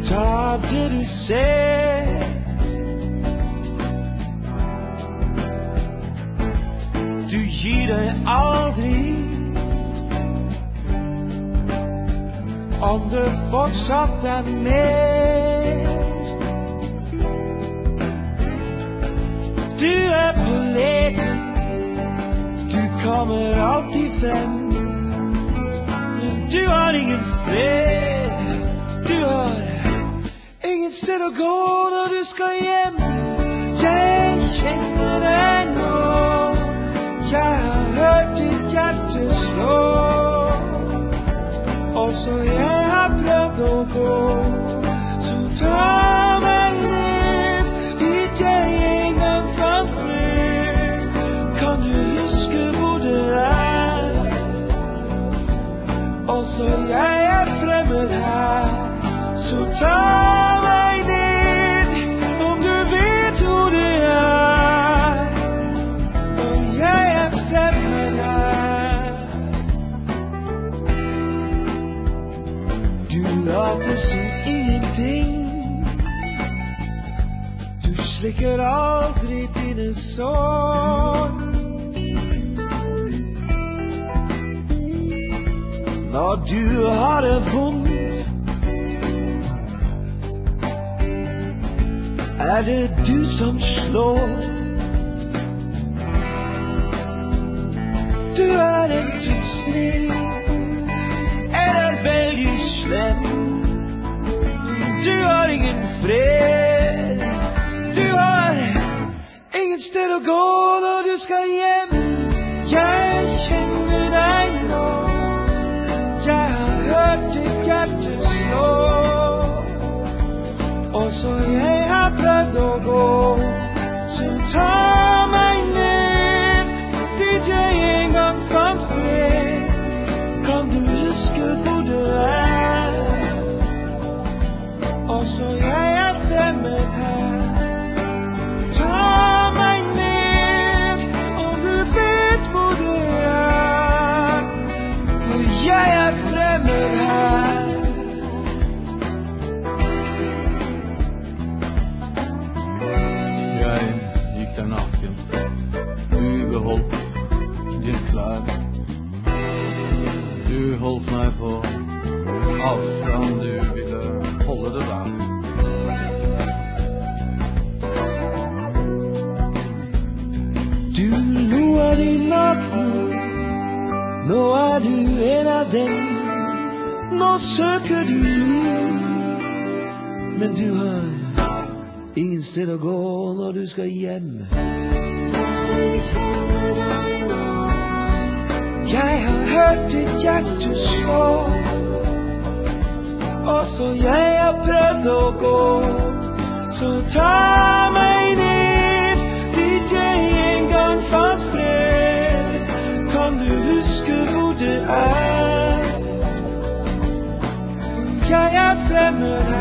Ta det du ser. Du gir deg aldri. Om du fortsatt med. Du på leken. Du kommer alltid frem. Men du har ingen fred. Du har ingen sted å gå når du skal hjem. Jeg kjenner deg nå. Jeg har hørt ditt hjerte slå. Og så jeg har prøvd å gå. Så ta meg ned dit jeg en gang fant fred. Kan du huske hvor det er? Og så jeg er fremmed her. Så ta meg ned om du vet hvor det er. Og jeg er fremmed her. Du later som ingenting. Du slikker aldri dine sår. Når du har det vondt, er det du som slår. Du er enten snill eller veldig slem. Du har ingen fred. Du har ingen sted å gå når du skal hjem. Jeg kjenner deg nå. Jeg har hørt ditt hjerte slå. Og så jeg har prøvd å gå. Så ta meg ned dit jeg en gang fant fred. Kan du huske hvor du er? Og så jeg er fremmed her. Ta meg ned om du vet hvor du er. For jeg er fremmed her. Naken, du beholdt din klær. Du holdt meg på avstand, du ville holde det der. Du lo av din naken, nå er du en av dem. Nå søker du, men du har ingen sted å gå når du skal hjem. Jeg har hørt ditt hjerte slå. Og så jeg har prøvd å gå. Så ta meg ned dit jeg en gang fant fred. Kan du huske hvor det er? Jeg er fremmed